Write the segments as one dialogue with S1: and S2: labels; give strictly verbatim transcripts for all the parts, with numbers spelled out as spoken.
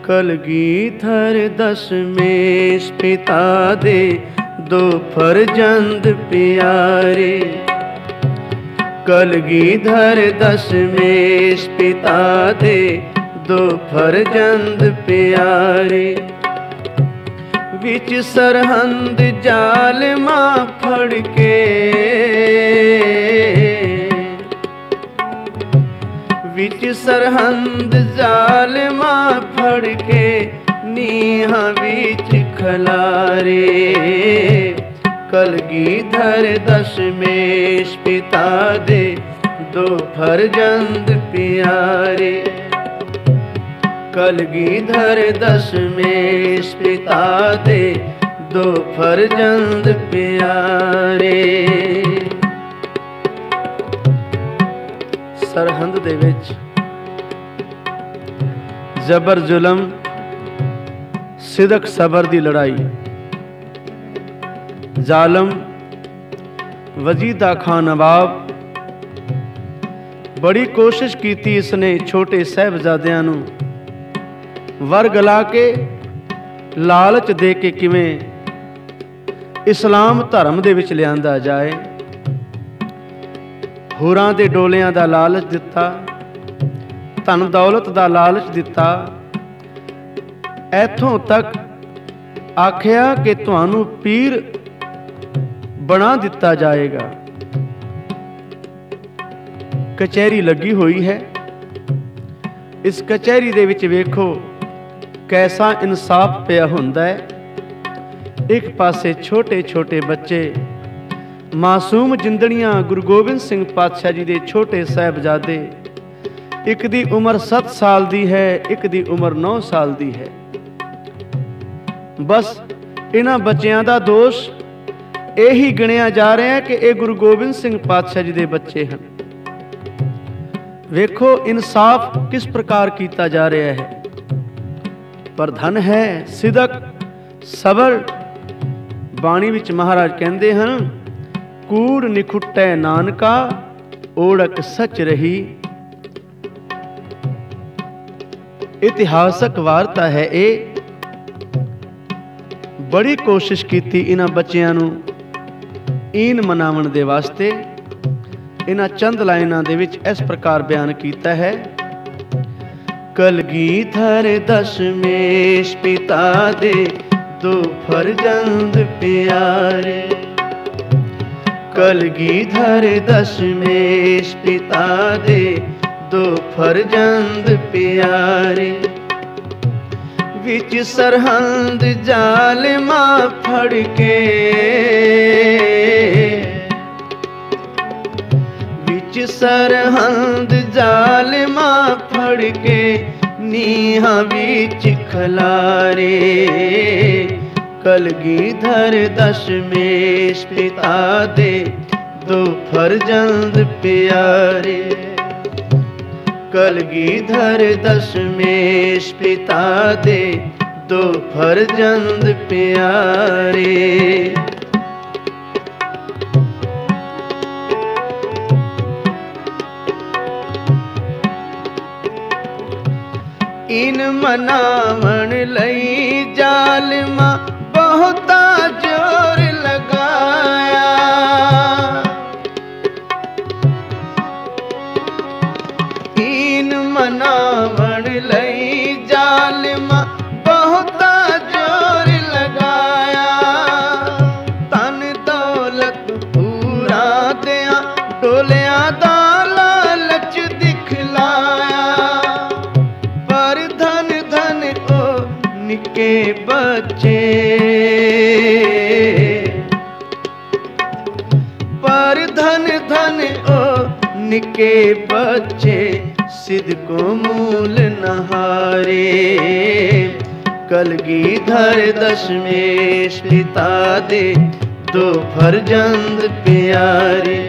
S1: कलगीधर दशमेश पिता दे दो फरजंद प्यारे। कलगीधर दशमेश पिता दे दो फरजंद प्यारे। विच सरहंद जालमा फड़ के, विच सरहंद जालमा फड़ के नीहा विच खलारे। कलगीधर दशमेश पिता दे दो फरजंद प्यारे। कलगीधर दशमेश पिता दे दो फरजंद प्यारे। सरहंद दे विच जबर जुलम सिदक सबर दी लड़ाई। जालम वजीदा खां नवाब बड़ी कोशिश कीती इसने छोटे साहिबजादियां नूं वर गला के लालच दे के किवें इस्लाम धर्म दे विच लिआंदा जाए। होरां दे डोलियां दा लालच दिता, धन दौलत दा लालच दिता। इथों तक आखिया कि तुहानू पीर बना दिता जाएगा। कचहरी लगी हुई है। इस कचहरी दे विच वेखो कैसा इंसाफ पिया हुंदा है। एक पासे छोटे छोटे बच्चे मासूम जिंदड़ियां गुरु गोबिंद सिंह पातशाह जी दे छोटे साहिबजादे, एक दी उम्र सत्त साल दी है, एक दी उम्र नौ साल दी है। बस इन्हां बच्चियां दा दोष यही गिणिया जा रहा है कि ये गुरु गोबिंद सिंह पातशाह जी दे बच्चे हैं। वेखो इंसाफ किस प्रकार किया जा रहा है। पर धन है सिदक सबर। बाणी विच महाराज कहते हैं, कूड़ निखुटै नानका ओढ़क सच रही। इतिहासक वार्ता है ये। बड़ी कोशिश की इन्हां बच्चियां नूं ईन मनावन दे वास्ते। इन्हां चंद लाइनां दे विच इस प्रकार बयान कीता है। कलगीधर दशमेश पिता दे दो फरजंद प्यारे। कलगीधर दशमेश पिता दे दो फरजंद प्यारे। विच सरहंद जालमा फड़ के, विच सरहंद जालमा फड़ के नीहा विच खलारे। कलगीधर दशमेश पिता दे दो फरजंद प्यारे। कलगीधर दशमेश पिता दे दो फरजंद प्यारे। इन मनावन लई जालिमा बहुता जोर लगाया। इन मनावन लई जालिमा बहुता जोर लगाया। तन दौलत पूरा दिया डोलिया दा लालच दिखलाया। पर धन धन ओ निके बच्चे, पर धन धन ओ निके बच्चे सिद्ध को मूल नहारे। कलगीधर दशमेश पिता दे दो फरजंद प्यारे।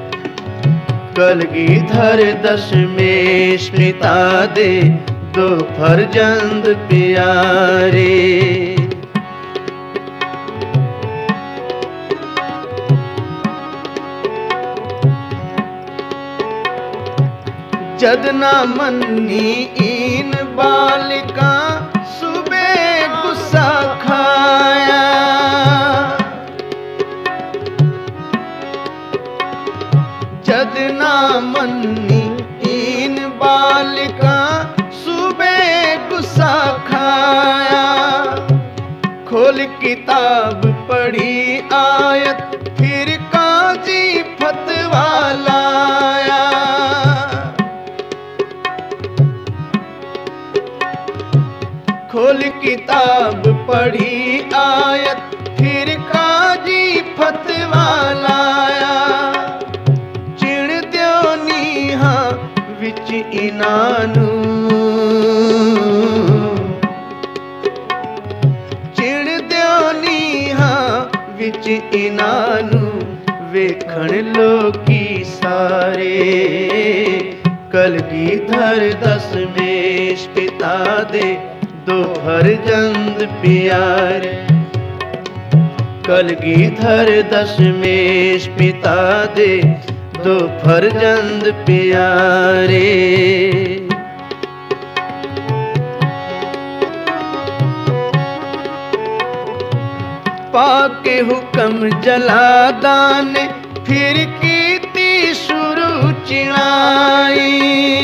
S1: कलगीधर दशमेश पिता दे दो फरजंद प्यारे। जद ना मन्नी ईन बालिका किताब पढ़ी आयत, फिर काजी फतवा लाया। खोल किताब पढ़ी आयत, फिर काजी फतवा लाया। चिण दियो नीहा विच इनानू, विच इनानू वेखण लोकी सारे। कलगीधर दसमेश पिता दे दो फरजंद प्यारे। कलगीधर दसमेश पिता दे दो फरजंद प्यारे। पाके हुक्म जलादा ने फिर कीती शुरू चिणाई।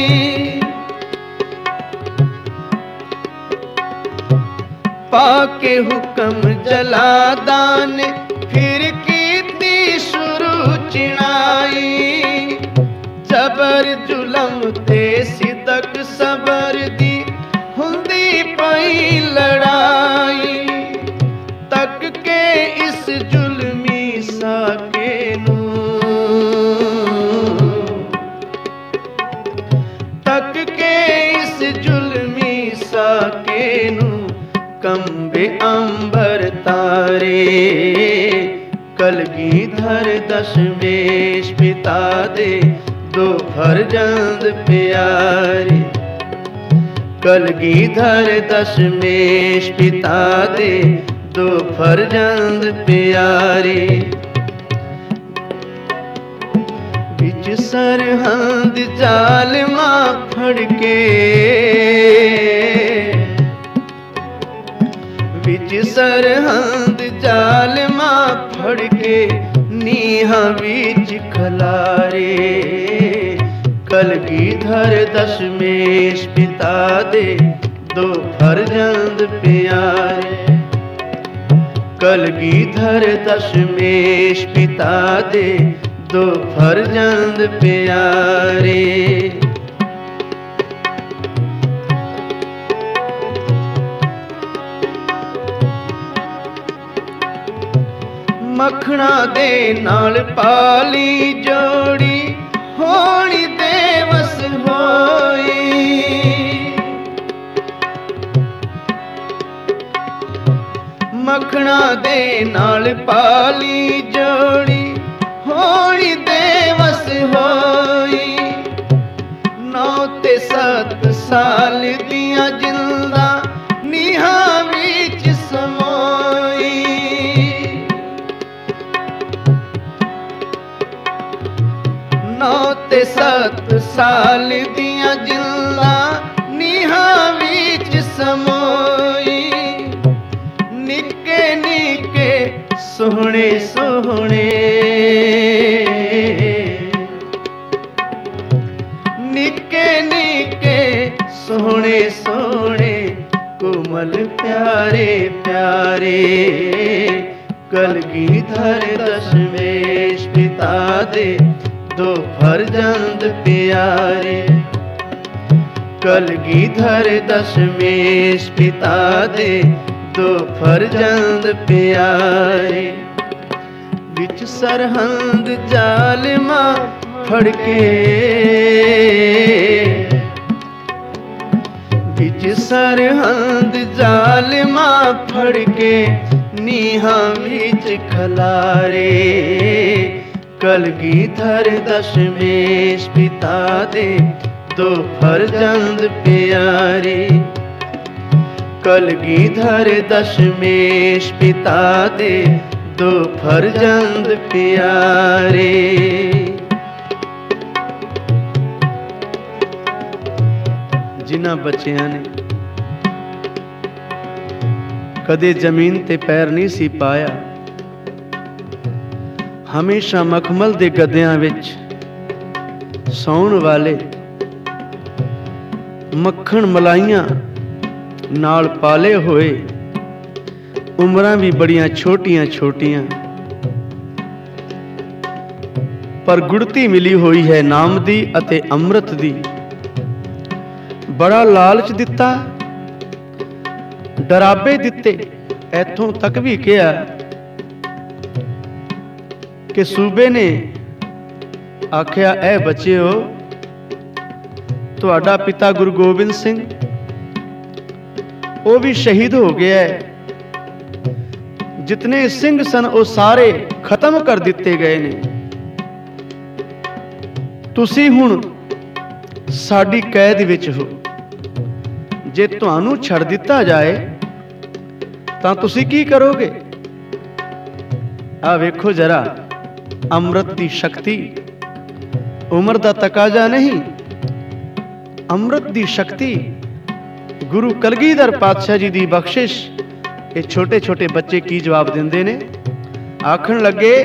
S1: पाके हुक्म जलादा ने फिर कीती शुरू चिणाई। जबर जुलम ते सिदक सबर दी हुंदी पई लड़ाई। तक के इस जुल्मी साके नू, तक के इस जुल्मी साके नू कंबे अंबर तारे। कलगीधर दसमेश पिता दे दो फरजंद प्यारे। कलगीधर दसमेश पिता दे दो फरजंद प्यारे। बिच सरहंद जालिमा फड़के, बिच सरहंद जालिमा फड़के नीहा बीच खलारे। कलगीधर दसमेश पिता दे दो फरजंद प्यारे। कलगीधर दसमेश पिता दे दो फरजंद प्यारे। मखना दे नाल पाली जोड़ी होनी देवस होई। मखना दे नाल पाली जोड़ी होनी देवस होई। नौ ते सत साल दियां जिंदा नीहा विच समोई। नौ ते सत साल दियां जिंदा नीहा विच समोई। निके निके सोहणे सोहणे, निके निके सोहणे सोहणे कोमल प्यारे प्यारे। कलगीधर दसमेश पिता दे दो फरजंद प्यारे। कलगीधर दसमेश पिता दे दो फरजंद प्यारे। विच सरहंद जालिमा फड़के, विच सरहंद जालिमा फड़के नीहा विच खलारे। कलगीधर दसमेश पिता दे दो फरजंद प्यारे। कलगीधर दसमेश पिता दे दो फरजंद प्यारे। जिन्हां बच्चियां ने कदे जमीन ते पैर नहीं सी पाया, हमेशा मखमल दे गद्दियां विच सौण वाले, मक्खण मलाइयां नाल पाले होए ਉਮਰਾਂ ਵੀ ਬੜੀਆਂ ਛੋਟੀਆਂ ਛੋਟੀਆਂ, ਪਰ ਗੁੜਤੀ ਮਿਲੀ ਹੋਈ ਹੈ ਨਾਮ ਦੀ ਅਤੇ ਅੰਮ੍ਰਿਤ ਦੀ। ਬੜਾ ਲਾਲਚ ਦਿੱਤਾ, ਡਰਾਬੇ ਦਿੱਤੇ, ਇੱਥੋਂ ਤੱਕ ਵੀ ਕਿਹਾ ਕਿ ਸੂਬੇ ਨੇ ਆਖਿਆ, ਐ ਬੱਚਿਓ, ਤੁਹਾਡਾ ਪਿਤਾ ਗੁਰੂ ਗੋਬਿੰਦ ਸਿੰਘ ਉਹ ਵੀ ਸ਼ਹੀਦ ਹੋ ਗਿਆ ਹੈ, ਜਿਤਨੇ ਸਿੰਘ ਸਨ ਉਹ ਸਾਰੇ ਖਤਮ ਕਰ ਦਿੱਤੇ ਗਏ ਨੇ। ਤੁਸੀਂ ਹੁਣ ਸਾਡੀ ਕੈਦ ਵਿੱਚ ਹੋ, ਜੇ ਤੁਹਾਨੂੰ ਛੱਡ ਦਿੱਤਾ ਜਾਏ ਤਾਂ ਤੁਸੀਂ ਕੀ ਕਰੋਗੇ? ਆ ਵੇਖੋ ਜਰਾ, ਅੰਮ੍ਰਿਤ ਦੀ ਸ਼ਕਤੀ, ਉਮਰ ਦਾ ਤਕਾਜ਼ਾ ਨਹੀਂ, ਅੰਮ੍ਰਿਤ ਦੀ ਸ਼ਕਤੀ। ਗੁਰੂ ਕਲਗੀਧਰ ਪਾਤਸ਼ਾਹ ਜੀ ਦੀ ਬਖਸ਼ਿਸ਼। ਇਹ ਛੋਟੇ ਛੋਟੇ ਬੱਚੇ ਕੀ ਜਵਾਬ ਦਿੰਦੇ ਨੇ? ਆਖਣ ਲੱਗੇ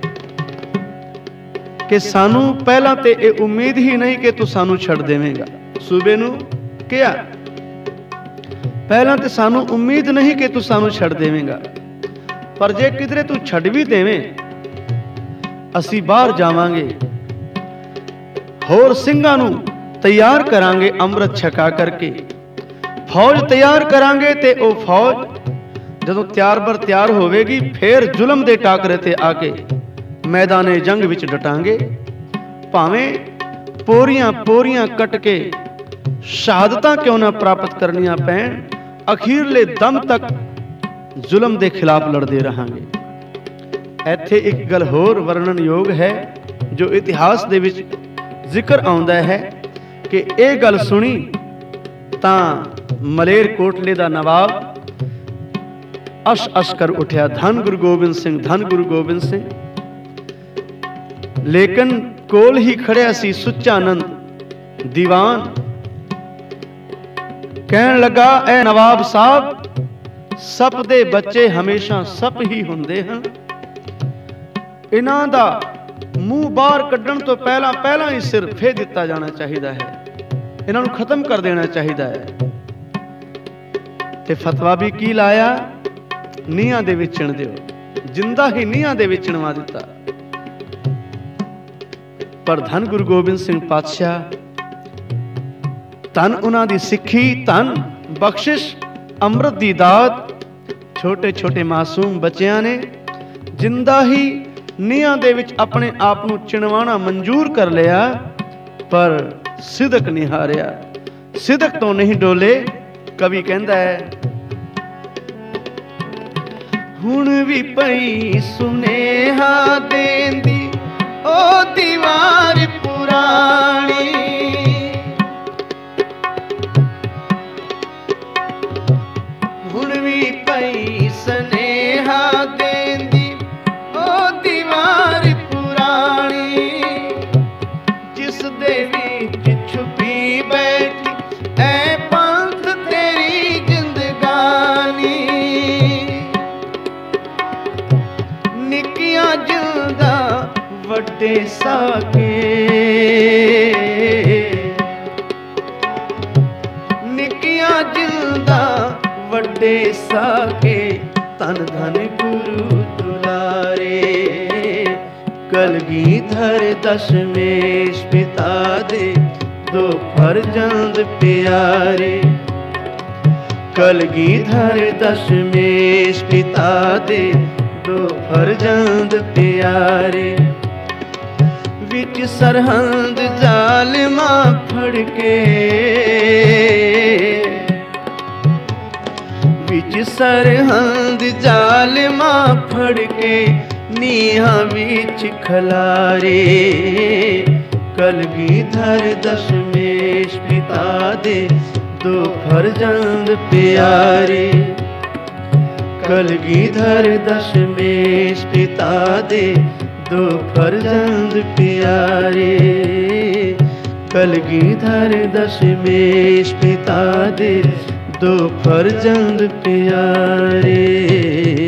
S1: ਕਿ ਸਾਨੂੰ ਪਹਿਲਾਂ ਤੇ ਇਹ ਉਮੀਦ ਹੀ ਨਹੀਂ ਕਿ ਤੂੰ ਸਾਨੂੰ ਛੱਡ ਦੇਵੇਂਗਾ। ਸੂਬੇ ਨੂੰ ਕਿਹਾ, ਪਹਿਲਾਂ ਤੇ ਸਾਨੂੰ ਉਮੀਦ ਨਹੀਂ ਕਿ ਤੂੰ ਸਾਨੂੰ ਛੱਡ ਦੇਵੇਂਗਾ, ਪਰ ਜੇ ਕਿਧਰੇ ਤੂੰ ਛੱਡ ਵੀ ਦੇਵੇਂ, ਅਸੀਂ ਬਾਹਰ ਜਾਵਾਂਗੇ, ਹੋਰ ਸਿੰਘਾਂ ਨੂੰ ਤਿਆਰ ਕਰਾਂਗੇ, ਅੰਮ੍ਰਿਤ ਛਕਾ ਕਰਕੇ ਫੌਜ ਤਿਆਰ ਕਰਾਂਗੇ, ਤੇ ਉਹ ਫੌਜ ਜਦੋਂ ਤਿਆਰ ਬਰ ਤਿਆਰ ਹੋਵੇਗੀ, ਫੇਰ ਜ਼ੁਲਮ ਦੇ ਟਾਕਰੇ ਤੇ ਆ ਕੇ ਮੈਦਾਨੇ ਜੰਗ ਵਿੱਚ ਡਟਾਂਗੇ। ਭਾਵੇਂ ਪੋਰੀਆਂ ਪੋਰੀਆਂ ਕੱਟ ਕੇ ਸ਼ਹਾਦਤਾਂ ਕਿਉਂ ਨਾ ਪ੍ਰਾਪਤ ਕਰਨੀਆਂ ਪੈਣ, ਅਖੀਰਲੇ ਦਮ ਤੱਕ ਜ਼ੁਲਮ ਦੇ ਖਿਲਾਫ ਲੜਦੇ ਰਹਾਂਗੇ। ਇੱਥੇ ਇੱਕ ਗੱਲ ਹੋਰ ਵਰਣਨਯੋਗ ਹੈ, ਜੋ ਇਤਿਹਾਸ ਦੇ ਵਿੱਚ ਜ਼ਿਕਰ ਆਉਂਦਾ ਹੈ ਕਿ ਇਹ ਗੱਲ ਸੁਣੀ ਤਾਂ ਮਲੇਰ ਕੋਟਲੇ ਦਾ ਨਵਾਬ ਅਸ਼ ਅਸ਼ ਕਰ ਉੱਠਿਆ, ਧੰਨ ਗੁਰੂ ਗੋਬਿੰਦ ਸਿੰਘ, ਧੰਨ ਗੁਰੂ ਗੋਬਿੰਦ ਸਿੰਘ। ਲੇਕਿਨ ਕੋਲ ਹੀ ਖੜਿਆ ਸੀ ਸੁੱਚਾਨੰਦ ਦੀਵਾਨ। ਕਹਿਣ ਲੱਗਾ, ਐ ਨਵਾਬ ਸਾਹਿਬ, ਸੱਪ ਦੇ ਬੱਚੇ ਹਮੇਸ਼ਾ ਸੱਪ ਹੀ ਹੁੰਦੇ ਹਨ, ਇਹਨਾਂ ਦਾ ਮੂੰਹ ਬਾਹਰ ਕੱਢਣ ਤੋਂ ਪਹਿਲਾਂ ਪਹਿਲਾਂ ਹੀ ਸਿਰ ਫੇਰ ਦਿੱਤਾ ਜਾਣਾ ਚਾਹੀਦਾ ਹੈ, ਇਹਨਾਂ ਨੂੰ ਖਤਮ ਕਰ ਦੇਣਾ ਚਾਹੀਦਾ ਹੈ। ਤੇ ਫਤਵਾ ਵੀ ਕੀ ਲਾਇਆ? ਨੀਹਾਂ ਦੇ ਵਿੱਚ ਚਿਣ ਦਿਓ, ਜਿੰਦਾ ਹੀ ਨੀਹਾਂ ਦੇ ਵਿੱਚ ਚਿਣਵਾ ਦਿੱਤਾ। ਪਰ ਧੰਨ ਗੁਰੂ ਗੋਬਿੰਦ ਸਿੰਘ ਪਾਤਸ਼ਾਹ, ਧੰਨ ਉਹਨਾਂ ਦੀ ਸਿੱਖੀ, ਧੰਨ ਬਖਸ਼ਿਸ਼, ਅੰਮ੍ਰਿਤ ਦੀ ਦਾਤ। ਛੋਟੇ ਛੋਟੇ ਮਾਸੂਮ ਬੱਚਿਆਂ ਨੇ ਜਿੰਦਾ ਹੀ ਨੀਹਾਂ ਦੇ ਵਿੱਚ ਆਪਣੇ ਆਪ ਨੂੰ ਚਿਣਵਾਣਾ ਮਨਜ਼ੂਰ ਕਰ ਲਿਆ, ਪਰ ਸਿਦਕ ਨਹੀਂ ਹਾਰਿਆ, ਸਿਦਕ ਤੋਂ ਨਹੀਂ ਡੋਲੇ। ਕਵੀ ਕਹਿੰਦਾ ਹੈ, ਹੁਣ ਵੀ ਪਈ ਸੁਨੇਹਾ ਦੇਂਦੀ ਉਹ ਦੀਵਾਰ ਪੁਰਾਣੀ, ਹੁਣ ਵੀ ਪਈ ਸੁਨੇਹਾ ਦੇਂਦੀ ਉਹ ਦੀਵਾਰ ਪੁਰਾਣੀ, ਜਿਸ ਦੇ ਵਿੱਚ ਛੁਪੀ ਬੈਠੀ ਐ ਪੰਥ ਤੇਰੀ ਜ਼ਿੰਦਗਾਨੀ, ਨਿੱਕੀਆਂ ਜਿੰਦਾ ਵੱਡੇ ਸਾਕੇ, ਨਿੱਕੀਆਂ ਜਿੰਦਾ ਵੱਡੇ ਸਾਕੇ, ਧੰਨ ਧੰਨ ਗੁਰੂ ਦੁਲਾਰੇ। ਕਲਗੀਧਰ ਦਸ਼ਮੇਸ਼ ਪਿਤਾ ਦੇ ਦੋ ਫਰਜ਼ੰਦ ਪਿਆਰੇ, ਕਲਗੀਧਰ ਦਸ਼ਮੇਸ਼ ਪਿਤਾ ਦੇ ਦੋ ਫਰਜ਼ੰਦ ਪਿਆਰੇ, ਵਿੱਚ ਸਰਹੰਦ ਜ਼ਾਲਿਮਾਂ ਫੜ ਕੇ, ਵਿੱਚ ਸਰਹੰਦ ਜ਼ਾਲਿਮਾਂ ਫੜ ਕੇ, ਨੀਹਾਂ ਵਿੱਚ ਖਲਾਰੇ। ਕਲਗੀਧਰ ਦਸ਼ਮੇਸ਼ ਪਿਤਾ ਦੇ ਦੋ ਫਰਜ਼ੰਦ ਪਿਆਰੇ, ਕਲਗੀਧਰ ਦਸ਼ਮੇਸ਼ ਪਿਤਾ ਦੇ ਦੋ ਫਰਜ਼ੰਦ ਪਿਆਰੇ, ਕਲਗੀਧਰ ਦਸ਼ਮੇਸ਼ ਪਿਤਾ ਦੇ ਦੋ ਫਰਜ਼ੰਦ ਪਿਆਰੇ।